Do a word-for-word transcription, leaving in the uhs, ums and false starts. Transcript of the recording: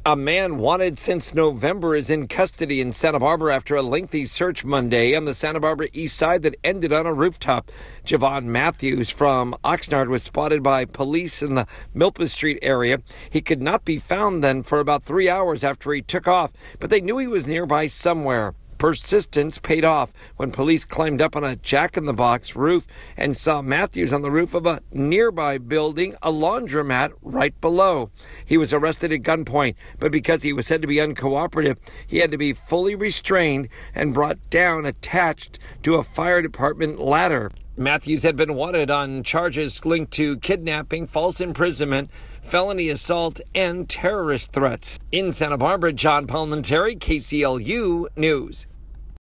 A man wanted since November is in custody in Santa Barbara after a lengthy search Monday on the Santa Barbara east side that ended on a rooftop. Javon Matthews from Oxnard was spotted by police in the Milpa Street area. He could not be found then for about three hours after he took off, but they knew he was nearby somewhere. Persistence paid off when police climbed up on a jack-in-the-box roof and saw Matthews on the roof of a nearby building, a laundromat right below. He was arrested at gunpoint, but because he was said to be uncooperative, he had to be fully restrained and brought down attached to a fire department ladder. Matthews had been wanted on charges linked to kidnapping, false imprisonment, felony assault, and terrorist threats. In Santa Barbara, John Palmentary, K C L U News.